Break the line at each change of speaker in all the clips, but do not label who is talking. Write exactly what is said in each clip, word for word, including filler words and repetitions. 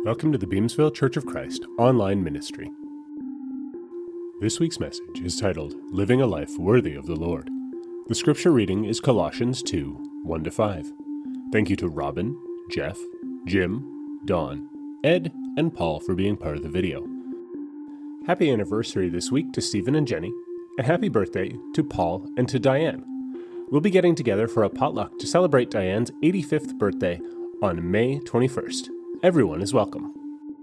Welcome to the Beamsville Church of Christ online ministry. This week's message is titled, Living a Life Worthy of the Lord. The scripture reading is Colossians two, one to five. Thank you to Robin, Jeff, Jim, Don, Ed, and Paul for being part of the video. Happy anniversary this week to Stephen and Jenny, and happy birthday to Paul and to Diane. We'll be getting together for a potluck to celebrate Diane's eighty-fifth birthday on May twenty-first. Everyone is welcome.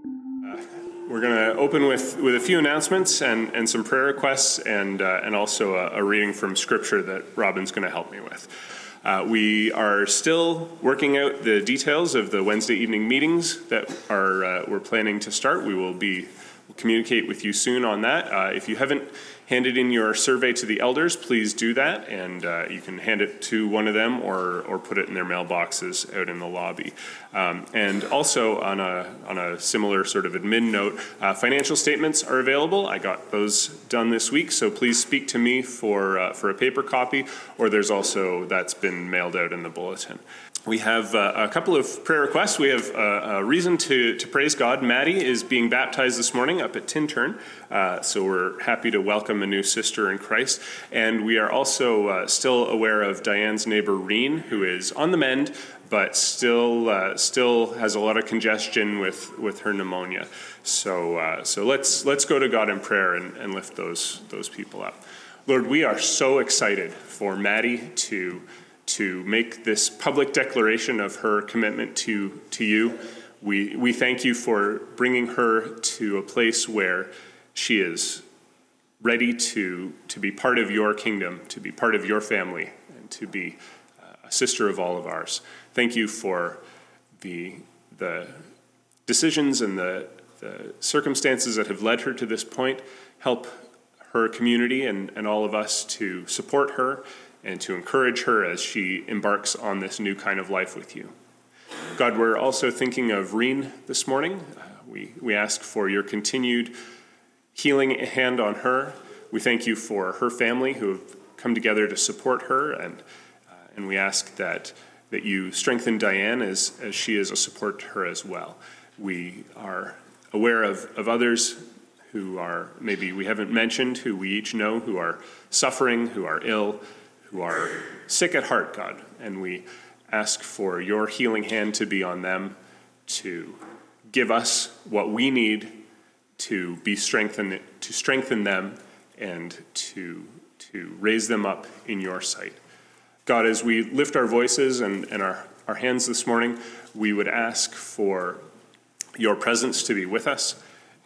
Uh, we're going to open with, with a few announcements and, and some prayer requests and uh, and also a, a reading from Scripture that Robin's going to help me with. Uh, we are still working out the details of the Wednesday evening meetings that are uh, we're planning to start. We will be we'll communicate with you soon on that. Uh, if you haven't handed in your survey to the elders, please do that, and uh, you can hand it to one of them or or put it in their mailboxes out in the lobby. Um, and also on a on a similar sort of admin note, uh, financial statements are available. I got those done this week, so please speak to me for uh, for a paper copy, or there's also, that's been mailed out in the bulletin. We have uh, a couple of prayer requests. We have uh, a reason to, to praise God. Maddie is being baptized this morning up at Tintern, uh, so we're happy to welcome a new sister in Christ. And we are also uh, still aware of Diane's neighbor, Reen, who is on the mend, but still uh, still has a lot of congestion with, with her pneumonia. So uh, so let's let's go to God in prayer and, and lift those those people up. Lord, we are so excited for Maddie to to make this public declaration of her commitment to, to you. We we thank you for bringing her to a place where she is ready to, to be part of your kingdom, to be part of your family, and to be a sister of all of ours. Thank you for the, the decisions and the, the circumstances that have led her to this point. Help her community and, and all of us to support her and to encourage her as she embarks on this new kind of life with you. God, we're also thinking of Reen this morning. Uh, we, we ask for your continued healing hand on her. We thank you for her family who have come together to support her, and uh, and we ask that that you strengthen Diane as, as she is a support to her as well. We are aware of, of others who are, maybe we haven't mentioned, who we each know, who are suffering, who are ill, who are sick at heart, God, and we ask for your healing hand to be on them, to give us what we need to be strengthened, to strengthen them, and to to raise them up in your sight. God, as we lift our voices and, and our, our hands this morning, we would ask for your presence to be with us,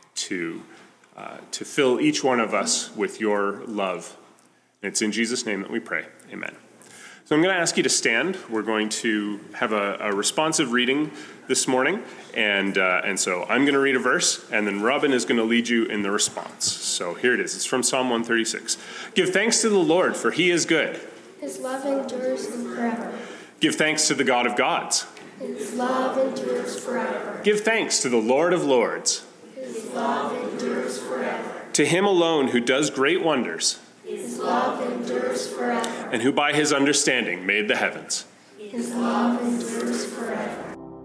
to uh, to fill each one of us with your love. It's in Jesus' name that we pray. Amen. So I'm going to ask you to stand. We're going to have a, a responsive reading this morning. And uh, and so I'm going to read a verse, and then Robin is going to lead you in the response. So here it is. It's from Psalm one thirty-six. Give thanks to the Lord, for he is good.
His love endures forever.
Give thanks to the God of gods.
His love endures forever.
Give thanks to the Lord of lords.
His love endures forever.
To him alone who does great wonders.
His love endures forever.
And who by his understanding made the heavens.
His love endures forever.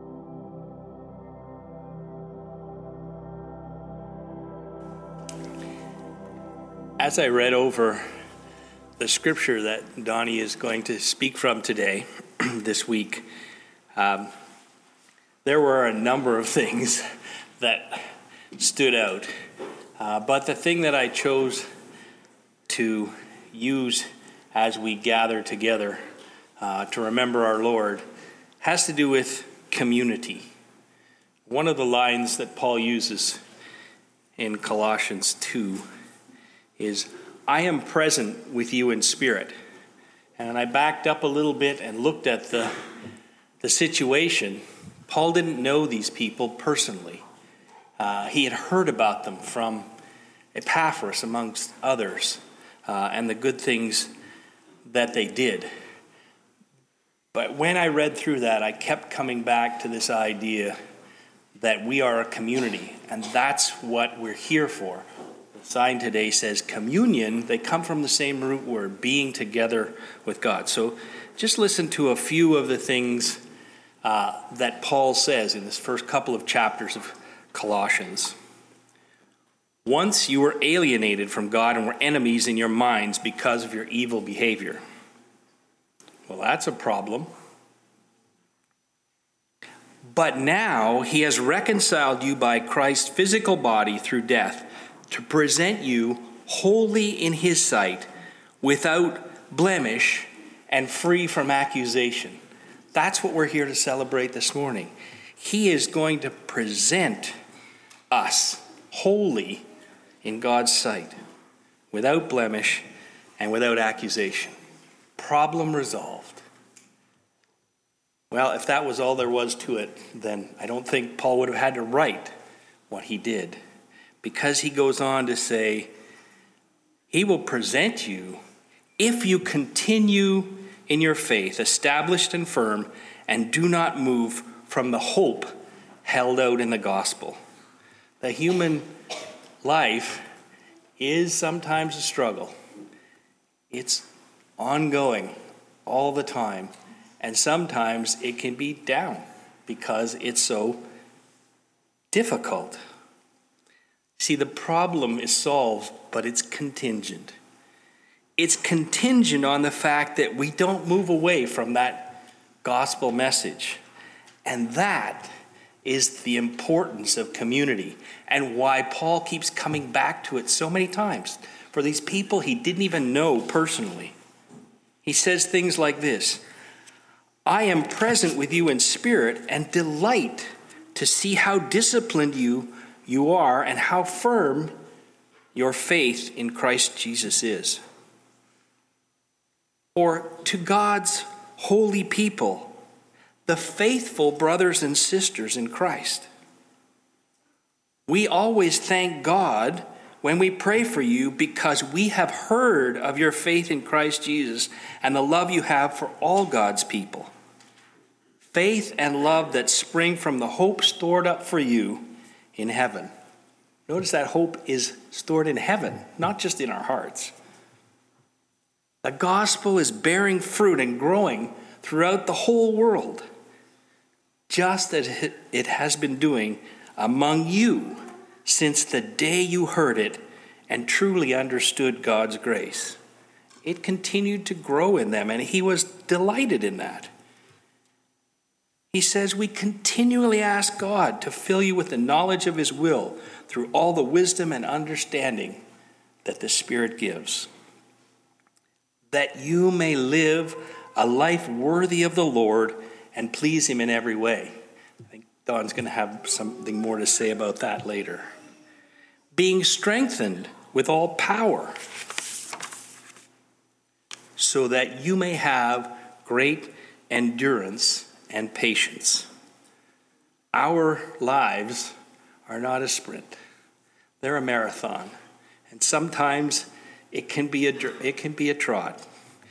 As I read over the scripture that Donnie is going to speak from today, this week, um, there were a number of things that stood out. Uh, but the thing that I chose to use as we gather together uh, to remember our Lord has to do with community. One of the lines that Paul uses in Colossians two is, I am present with you in spirit. And I backed up a little bit and looked at the, the situation. Paul didn't know these people personally. Uh, he had heard about them from Epaphras, amongst others. Uh, and the good things that they did. But when I read through that, I kept coming back to this idea that we are a community, and that's what we're here for. The sign today says communion. They come from the same root word, being together with God. So just listen to a few of the things uh, that Paul says in this first couple of chapters of Colossians. Once you were alienated from God and were enemies in your minds because of your evil behavior. Well, that's a problem. But now he has reconciled you by Christ's physical body through death to present you holy in his sight, without blemish and free from accusation. That's what we're here to celebrate this morning. He is going to present us holy in God's sight, without blemish and without accusation. Problem resolved. Well, if that was all there was to it, then I don't think Paul would have had to write what he did, because he goes on to say, he will present you if you continue in your faith, established and firm, and do not move from the hope held out in the gospel. The human life is sometimes a struggle. It's ongoing all the time. And sometimes it can be down because it's so difficult. See, the problem is solved, but it's contingent. It's contingent on the fact that we don't move away from that gospel message. And that is the importance of community and why Paul keeps coming back to it so many times. For these people he didn't even know personally. He says things like this: I am present with you in spirit and delight to see how disciplined you, you are and how firm your faith in Christ Jesus is. Or to God's holy people, the faithful brothers and sisters in Christ. We always thank God when we pray for you because we have heard of your faith in Christ Jesus and the love you have for all God's people. Faith and love that spring from the hope stored up for you in heaven. Notice that hope is stored in heaven, not just in our hearts. The gospel is bearing fruit and growing throughout the whole world, just as it has been doing among you since the day you heard it and truly understood God's grace. It continued to grow in them, and he was delighted in that. He says, we continually ask God to fill you with the knowledge of his will through all the wisdom and understanding that the Spirit gives, that you may live a life worthy of the Lord and please him in every way. I think Don's going to have something more to say about that later. Being strengthened with all power, so that you may have great endurance and patience. Our lives are not a sprint. They're a marathon. And sometimes it can be a, it can be a trot.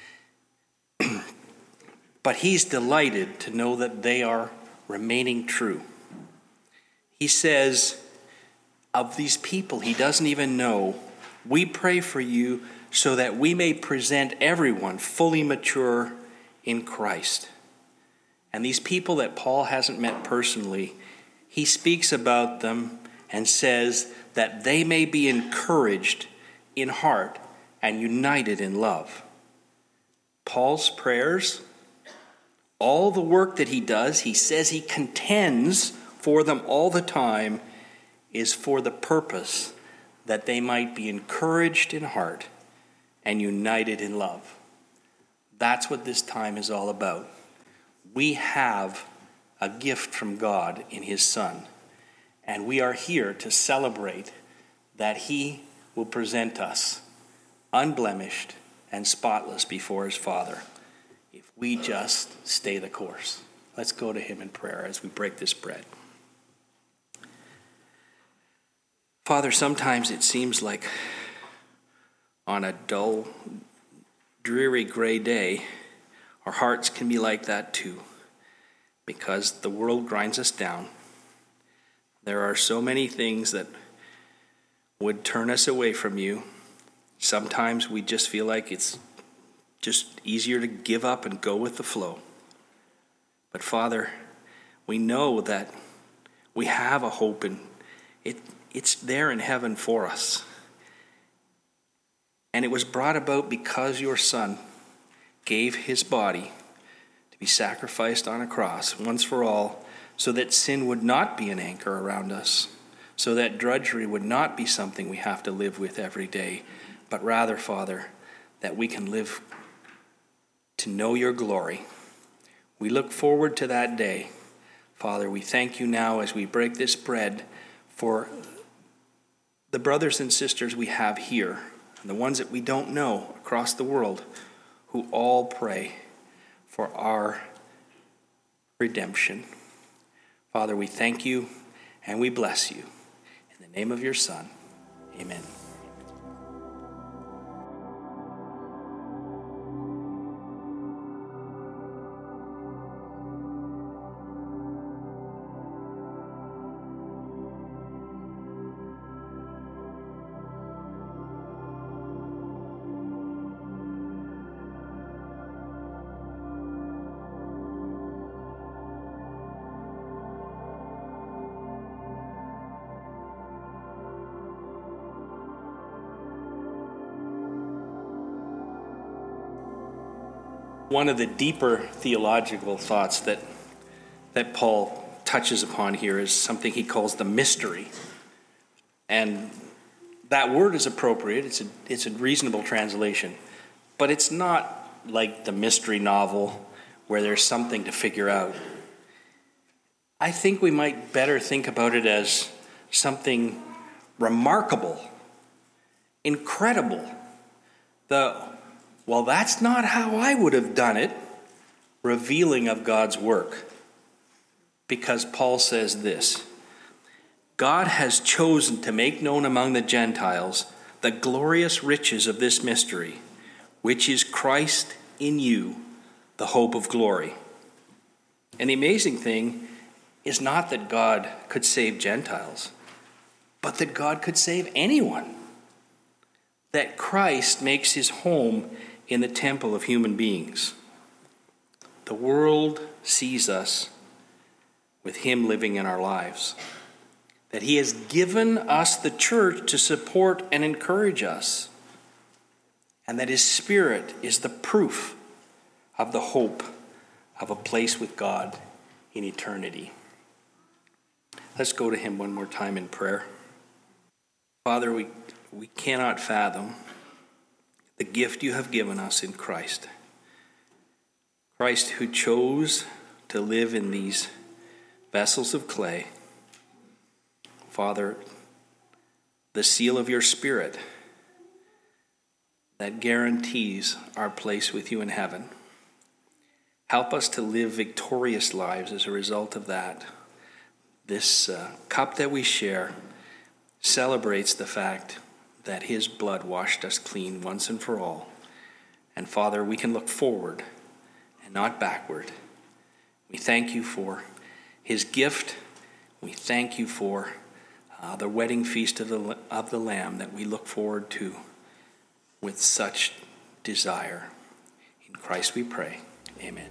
But he's delighted to know that they are remaining true. He says, of these people he doesn't even know, we pray for you so that we may present everyone fully mature in Christ. And these people that Paul hasn't met personally, he speaks about them and says that they may be encouraged in heart and united in love. Paul's prayers, all the work that he does, he says he contends for them all the time, is for the purpose that they might be encouraged in heart and united in love. That's what this time is all about. We have a gift from God in his Son, and we are here to celebrate that he will present us unblemished and spotless before his Father if we just stay the course. Let's go to him in prayer as we break this bread. Father, sometimes it seems like on a dull, dreary gray day, our hearts can be like that too, because the world grinds us down. There are so many things that would turn us away from you. Sometimes we just feel like it's just easier to give up and go with the flow. But Father, we know that we have a hope, and it, it's there in heaven for us. And it was brought about because your Son gave his body to be sacrificed on a cross once for all, so that sin would not be an anchor around us, so that drudgery would not be something we have to live with every day, but rather, Father, that we can live to know your glory. We look forward to that day. Father, we thank you now as we break this bread for the brothers and sisters we have here, and the ones that we don't know across the world, who all pray for our redemption. Father, we thank you and we bless you. In the name of your Son, amen. One of the deeper theological thoughts that that Paul touches upon here is something he calls the mystery. And that word is appropriate. It's a, it's a reasonable translation. But it's not like the mystery novel where there's something to figure out. I think we might better think about it as something remarkable, incredible. The Well, that's not how I would have done it, revealing of God's work. Because Paul says this: God has chosen to make known among the Gentiles the glorious riches of this mystery, which is Christ in you, the hope of glory. And the amazing thing is not that God could save Gentiles, but that God could save anyone. That Christ makes his home in the temple of human beings. The world sees us with him living in our lives. That he has given us the church to support and encourage us. And that his Spirit is the proof of the hope of a place with God in eternity. Let's go to him one more time in prayer. Father, we, we cannot fathom the gift you have given us in Christ. Christ who chose to live in these vessels of clay. Father, the seal of your Spirit that guarantees our place with you in heaven. Help us to live victorious lives as a result of that. This uh, cup that we share celebrates the fact that his blood washed us clean once and for all. And Father, we can look forward and not backward. We thank you for his gift. We thank you for uh, the wedding feast of the, of the Lamb that we look forward to with such desire. In Christ we pray. Amen.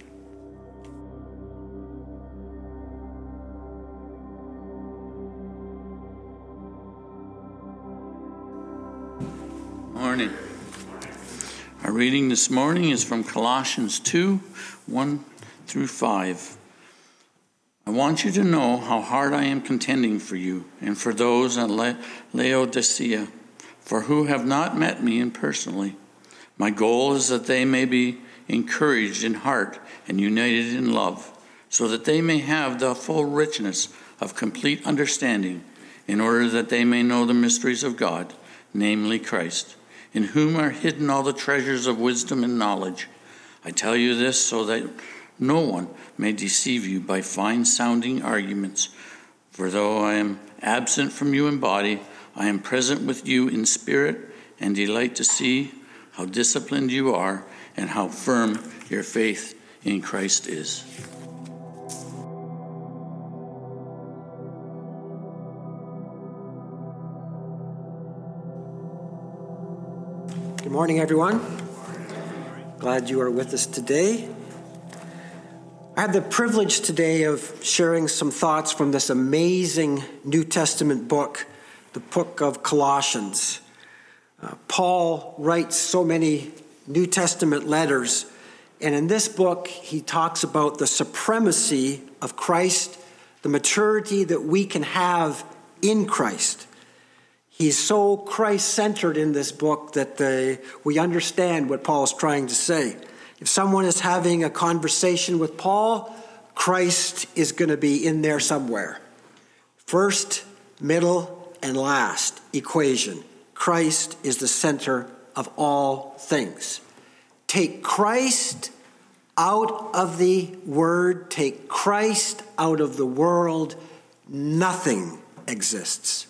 Morning. Our reading this morning is from Colossians two, one through five. I want you to know how hard I am contending for you and for those at La- Laodicea, for who have not met me in personally. My goal is that they may be encouraged in heart and united in love, so that they may have the full richness of complete understanding, in order that they may know the mysteries of God, namely Christ, in whom are hidden all the treasures of wisdom and knowledge. I tell you this so that no one may deceive you by fine-sounding arguments. For though I am absent from you in body, I am present with you in spirit, and delight to see how disciplined you are and how firm your faith in Christ is.
Good morning, everyone. Glad you are with us today. I had the privilege today of sharing some thoughts from this amazing New Testament book, the book of Colossians. Uh, Paul writes so many New Testament letters, and in this book he talks about the supremacy of Christ, the maturity that we can have in Christ. He's so Christ-centered in this book that the, we understand what Paul is trying to say. If someone is having a conversation with Paul, Christ is going to be in there somewhere. First, middle, and last equation. Christ is the center of all things. Take Christ out of the Word, take Christ out of the world, nothing exists.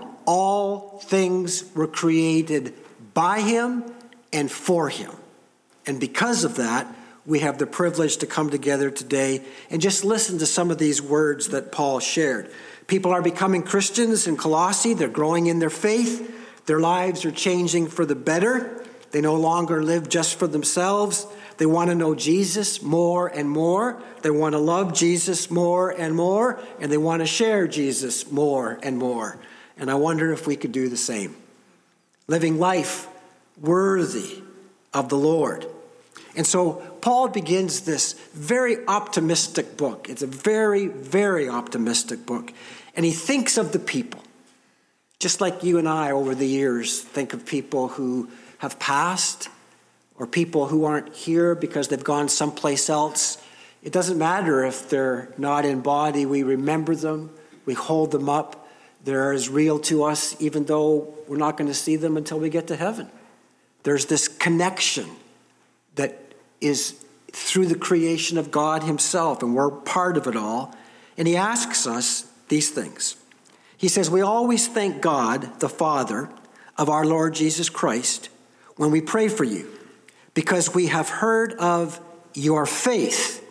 All things were created by him and for him. And because of that, we have the privilege to come together today and just listen to some of these words that Paul shared. People are becoming Christians in Colossae. They're growing in their faith. Their lives are changing for the better. They no longer live just for themselves. They want to know Jesus more and more. They want to love Jesus more and more. And they want to share Jesus more and more. And I wonder if we could do the same. Living life worthy of the Lord. And so Paul begins this very optimistic book. It's a very, very optimistic book. And he thinks of the people. Just like you and I over the years think of people who have passed or people who aren't here because they've gone someplace else. It doesn't matter if they're not in body. We remember them. We hold them up. They're as real to us even though we're not going to see them until we get to heaven. There's this connection that is through the creation of God himself, and we're part of it all. And he asks us these things. He says, we always thank God, the Father of our Lord Jesus Christ, when we pray for you, because we have heard of your faith.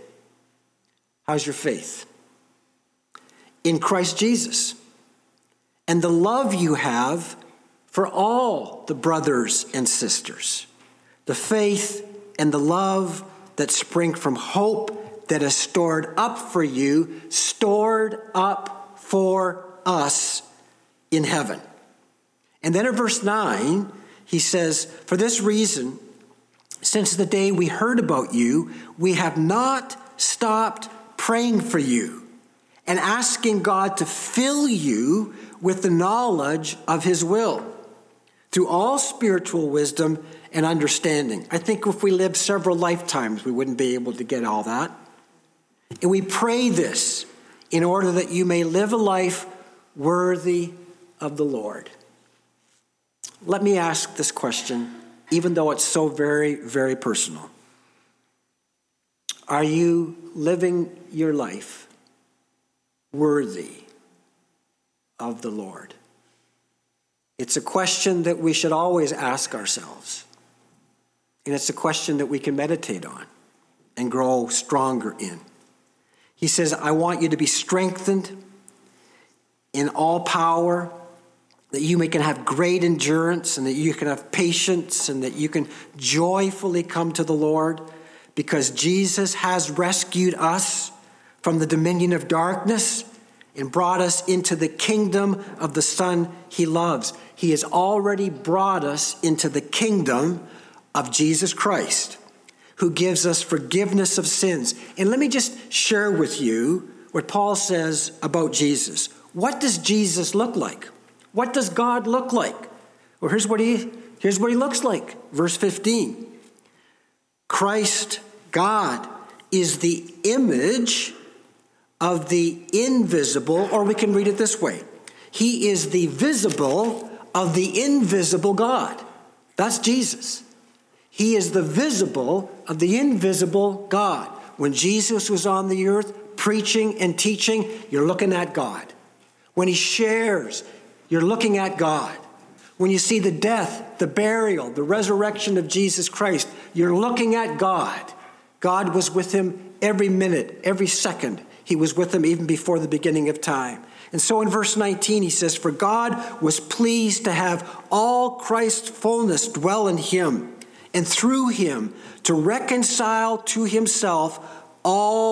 How's your faith? In Christ Jesus. And the love you have for all the brothers and sisters. The faith and the love that spring from hope that is stored up for you, stored up for us in heaven. And then in verse nine, he says, for this reason, since the day we heard about you, we have not stopped praying for you and asking God to fill you with the knowledge of his will through all spiritual wisdom and understanding. I think if we lived several lifetimes, we wouldn't be able to get all that. And we pray this in order that you may live a life worthy of the Lord. Let me ask this question, even though it's so very, very personal. Are you living your life worthy of the Lord? It's a question that we should always ask ourselves. And it's a question that we can meditate on and grow stronger in. He says, I want you to be strengthened in all power, that you may can have great endurance and that you can have patience and that you can joyfully come to the Lord, because Jesus has rescued us from the dominion of darkness and brought us into the kingdom of the Son he loves. He has already brought us into the kingdom of Jesus Christ, who gives us forgiveness of sins. And let me just share with you what Paul says about Jesus. What does Jesus look like? What does God look like? Well, here's what he, here's what he looks like. Verse fifteen. Christ, God, is the image of the invisible, or we can read it this way. He is the visible of the invisible God. That's Jesus. He is the visible of the invisible God. When Jesus was on the earth preaching and teaching, you're looking at God. When he shares, you're looking at God. When you see the death, the burial, the resurrection of Jesus Christ, you're looking at God. God was with him every minute, every second. He was with him even before the beginning of time. And so in verse nineteen, he says, for God was pleased to have all Christ's fullness dwell in him, and through him to reconcile to himself all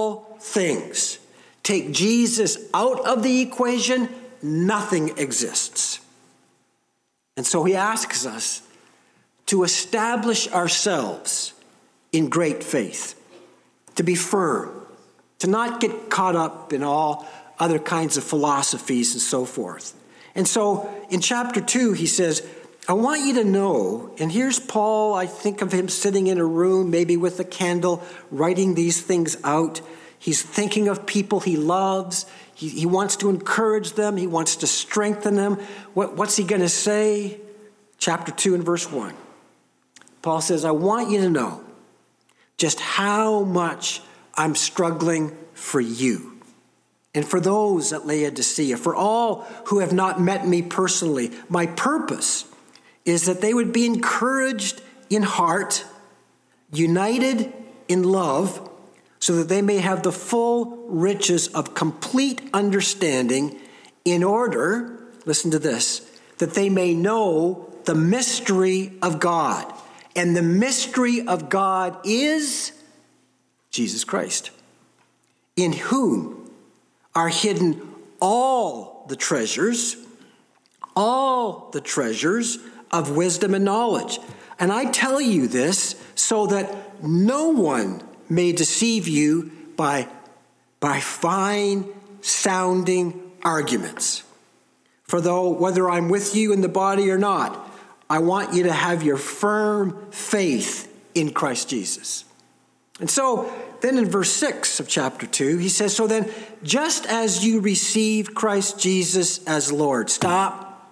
things. Take Jesus out of the equation, nothing exists. And so he asks us to establish ourselves in great faith, to be firm, to not get caught up in all other kinds of philosophies and so forth. And so in chapter two, he says, I want you to know, and here's Paul, I think of him sitting in a room, maybe with a candle, writing these things out. He's thinking of people he loves. He, he wants to encourage them. He wants to strengthen them. What, what's he going to say? Chapter two and verse one. Paul says, I want you to know just how much I'm struggling for you. And for those at Laodicea, for all who have not met me personally, my purpose is that they would be encouraged in heart, united in love, so that they may have the full riches of complete understanding in order, listen to this, that they may know the mystery of God. And the mystery of God is Jesus Christ, in whom are hidden all the treasures, all the treasures of wisdom and knowledge. And I tell you this so that no one may deceive you by, by fine-sounding arguments. For though whether I'm with you in the body or not, I want you to have your firm faith in Christ Jesus. And so then in verse six of chapter two, he says, so then, just as you received Christ Jesus as Lord. Stop.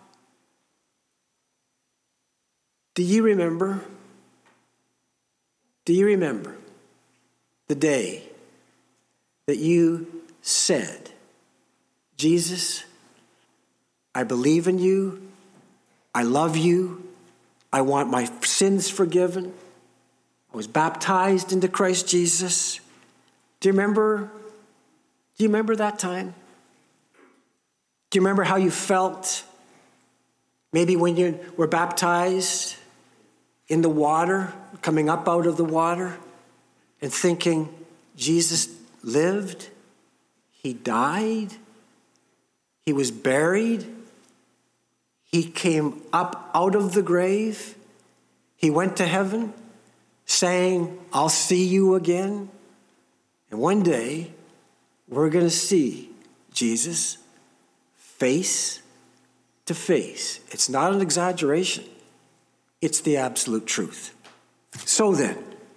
Do you remember? Do you remember the day that you said, Jesus, I believe in you. I love you. I want my sins forgiven. I was baptized into Christ Jesus. Do you remember? Do you remember that time? Do you remember how you felt? Maybe when you were baptized in the water, coming up out of the water, and thinking, Jesus lived, he died, he was buried, he came up out of the grave, he went to heaven, saying, I'll see you again. And one day, we're going to see Jesus face to face. It's not an exaggeration. It's the absolute truth. So then,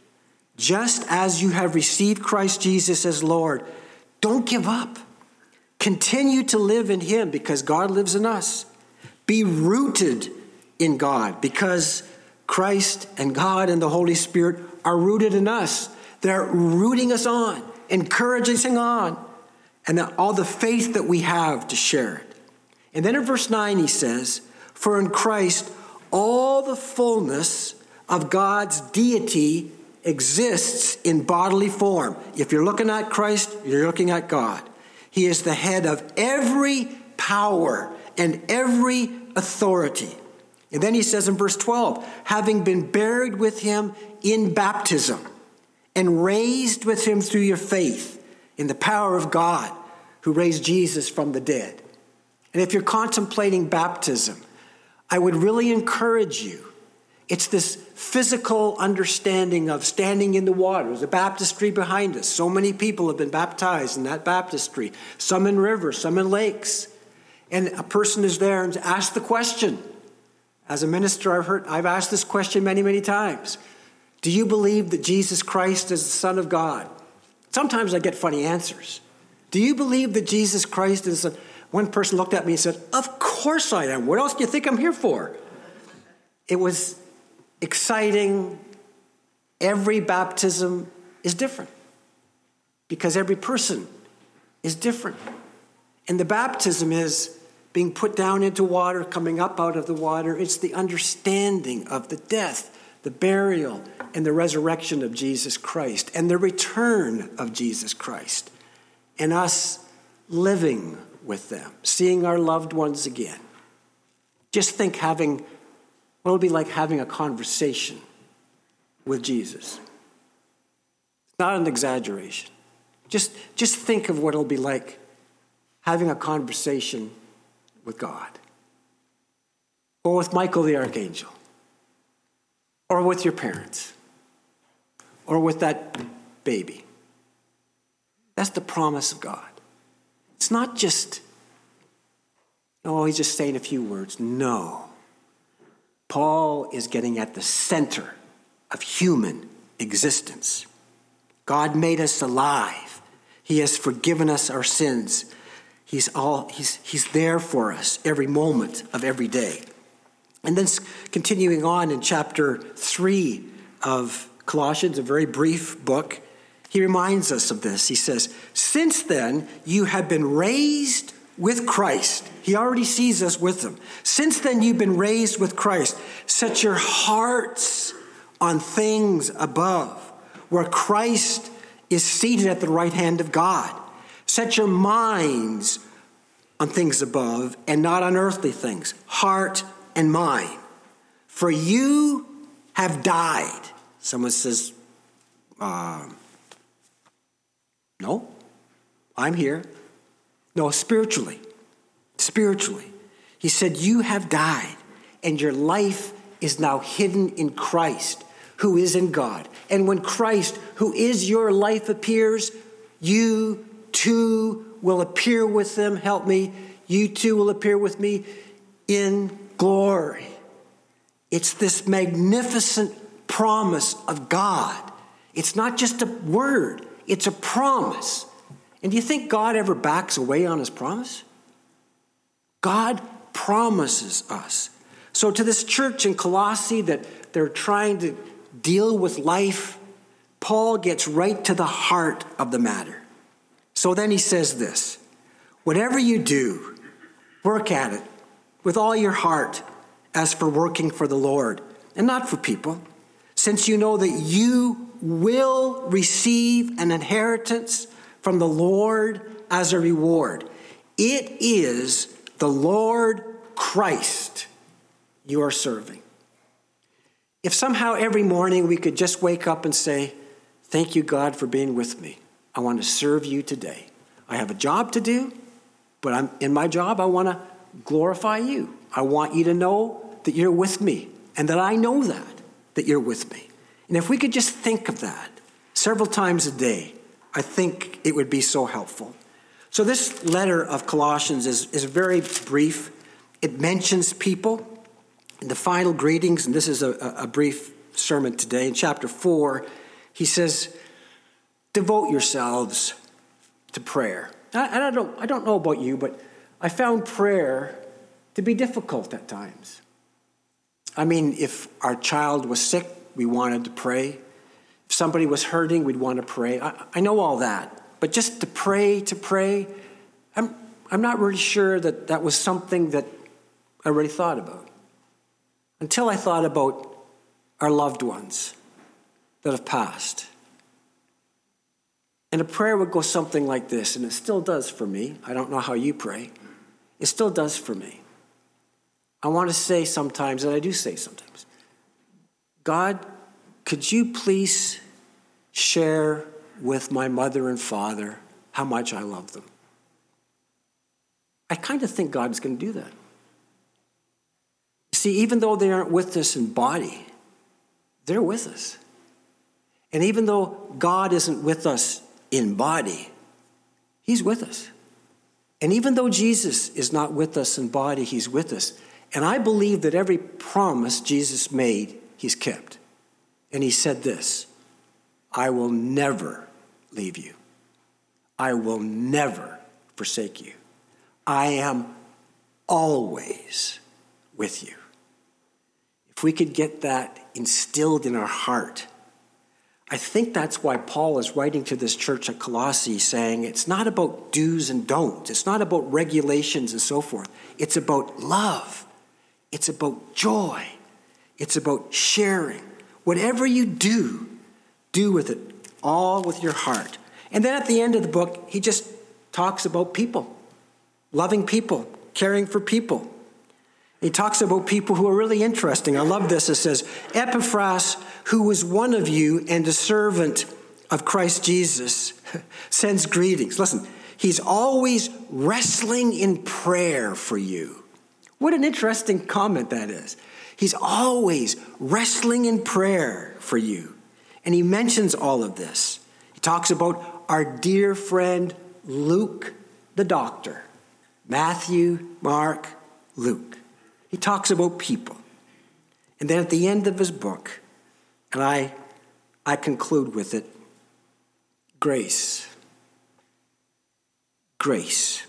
just as you have received Christ Jesus as Lord, don't give up. Continue to live in him because God lives in us. Be rooted in God because Christ and God and the Holy Spirit are rooted in us. They're rooting us on, encouraging us on, and all the faith that we have to share it. And then in verse nine he says, for in Christ all the fullness of God's deity exists in bodily form. If you're looking at Christ, you're looking at God. He is the head of every power and every authority. And then he says in verse twelve, having been buried with him in baptism and raised with him through your faith in the power of God who raised Jesus from the dead. And if you're contemplating baptism, I would really encourage you. It's this physical understanding of standing in the water. There's a baptistry behind us. So many people have been baptized in that baptistry, some in rivers, some in lakes. And a person is there and asks the question. As a minister, I've heard, I've asked this question many, many times. Do you believe that Jesus Christ is the Son of God? Sometimes I get funny answers. Do you believe that Jesus Christ is the... One person looked at me and said, of course I am. What else do you think I'm here for? It was exciting. Every baptism is different because every person is different. And the baptism is being put down into water, coming up out of the water. It's the understanding of the death, the burial, and the resurrection of Jesus Christ, and the return of Jesus Christ, and us living with them, seeing our loved ones again. Just think having, what it'll be like having a conversation with Jesus. It's not an exaggeration. Just, just think of what it'll be like having a conversation with God, or with Michael the Archangel, or with your parents, or with that baby. That's the promise of God. It's not just, oh, he's just saying a few words. No. Paul is getting at the center of human existence. God made us alive. He has forgiven us our sins. He's all he's he's there for us every moment of every day. And then continuing on in chapter three of Colossians, a very brief book, he reminds us of this. He says, since then you have been raised with Christ. He already sees us with him. Since then you've been raised with Christ. Set your hearts on things above, where Christ is seated at the right hand of God. Set your minds on things above and not on earthly things, heart and mind. For you have died. Someone says, uh, no, I'm here. No, spiritually, spiritually. He said, you have died and your life is now hidden in Christ, who is in God. And when Christ, who is your life, appears, you too will appear with him. Help me. You too will appear with me in glory. It's this magnificent promise of God. It's not just a word, it's a promise. And do you think God ever backs away on his promise? God promises us. So to this church in Colossae that they're trying to deal with life, Paul gets right to the heart of the matter. So then he says this, whatever you do, work at it with all your heart as for working for the Lord and not for people, since you know that you will receive an inheritance from the Lord as a reward. It is the Lord Christ you are serving. If somehow every morning we could just wake up and say, thank you, God, for being with me. I want to serve you today. I have a job to do, but I'm in my job, I want to glorify you. I want you to know that you're with me and that I know that, that you're with me. And if we could just think of that several times a day, I think it would be so helpful. So this letter of Colossians is, is very brief. It mentions people. In the final greetings, and this is a, a brief sermon today, in chapter four, he says, devote yourselves to prayer. And I, I, don't, I don't know about you, but I found prayer to be difficult at times. I mean, if our child was sick, we wanted to pray. If somebody was hurting, we'd want to pray. I, I know all that. But just to pray, to pray, I'm, I'm not really sure that that was something that I really thought about. Until I thought about our loved ones that have passed. And a prayer would go something like this, and it still does for me. I don't know how you pray. It still does for me. I want to say sometimes, and I do say sometimes, God, could you please share with my mother and father how much I love them? I kind of think God's going to do that. See, even though they aren't with us in body, they're with us. And even though God isn't with us in body, he's with us. And even though Jesus is not with us in body, he's with us. And I believe that every promise Jesus made, he's kept. And he said this, I will never leave you. I will never forsake you. I am always with you. If we could get that instilled in our heart, I think that's why Paul is writing to this church at Colossae saying it's not about do's and don'ts. It's not about regulations and so forth. It's about love. It's about joy. It's about sharing. Whatever you do, do with it all with your heart. And then at the end of the book, he just talks about people, loving people, caring for people. He talks about people who are really interesting. I love this. It says, Epaphras, who was one of you and a servant of Christ Jesus sends greetings. Listen, he's always wrestling in prayer for you. What an interesting comment that is. He's always wrestling in prayer for you. And he mentions all of this. He talks about our dear friend Luke, the doctor. Matthew, Mark, Luke. He talks about people. And then at the end of his book, and I, I conclude with it, grace. Grace.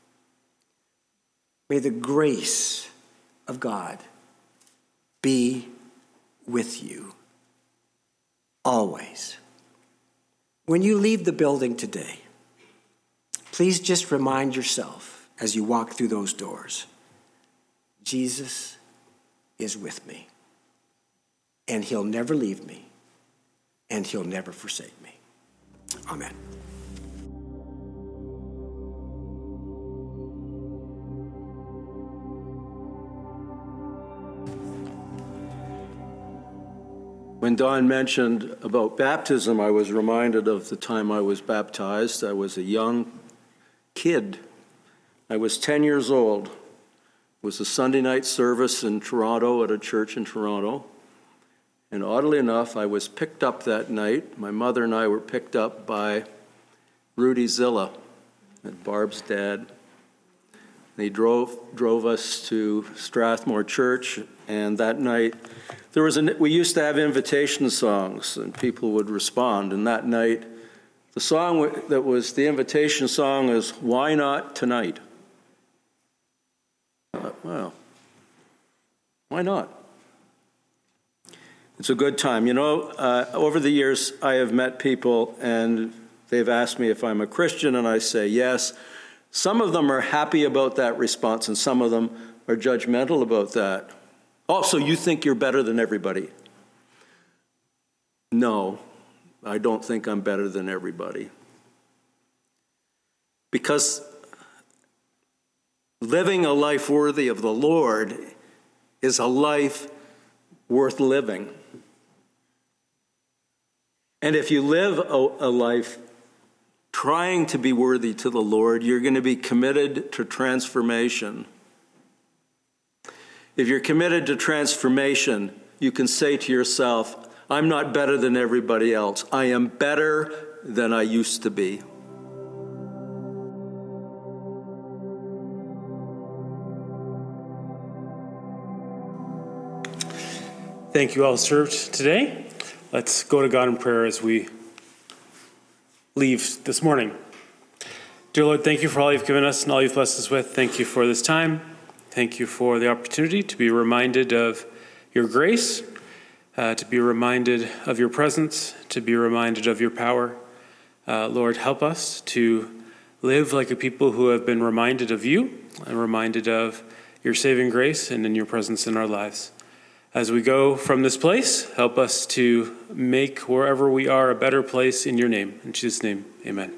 May the grace of God be with you always. When you leave the building today, please just remind yourself as you walk through those doors, Jesus is with me, and he'll never leave me, and he'll never forsake me. Amen.
When Don mentioned about baptism, I was reminded of the time I was baptized. I was a young kid. I was ten years old. It was a Sunday night service in Toronto at a church in Toronto. And oddly enough, I was picked up that night. My mother and I were picked up by Rudy Zilla, and Barb's dad. They drove drove us to Strathmore Church, and that night there was a, we used to have invitation songs, and people would respond. And that night, the song that was the invitation song is "Why Not Tonight?" I thought, well, why not? It's a good time. You know, uh, over the years, I have met people, and they've asked me if I'm a Christian, and I say yes. Some of them are happy about that response, and some of them are judgmental about that. Oh, so you think you're better than everybody? No, I don't think I'm better than everybody. Because living a life worthy of the Lord is a life worth living. And if you live a, a life trying to be worthy to the Lord, you're going to be committed to transformation. If you're committed to transformation, you can say to yourself, I'm not better than everybody else. I am better than I used to be.
Thank you all served today. Let's go to God in prayer as we leave this morning. Dear Lord, thank you for all you've given us and all you've blessed us with. Thank you for this time. Thank you for the opportunity to be reminded of your grace, uh, to be reminded of your presence, to be reminded of your power. Uh, Lord, help us to live like a people who have been reminded of you and reminded of your saving grace and in your presence in our lives. As we go from this place, help us to make wherever we are a better place in your name. In Jesus' name, amen.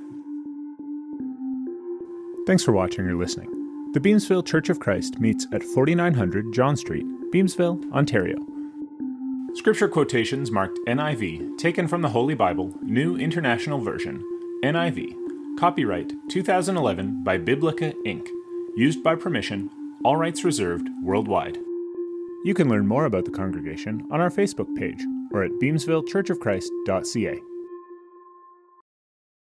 Thanks for watching or listening. The Beamsville Church of Christ meets at forty-nine hundred John Street, Beamsville, Ontario. Scripture quotations marked N I V, taken from the Holy Bible, New International Version, N I V, copyright two thousand eleven by Biblica, Incorporated, used by permission, all rights reserved, worldwide. You can learn more about the congregation on our Facebook page or at beamsville church of christ dot c a.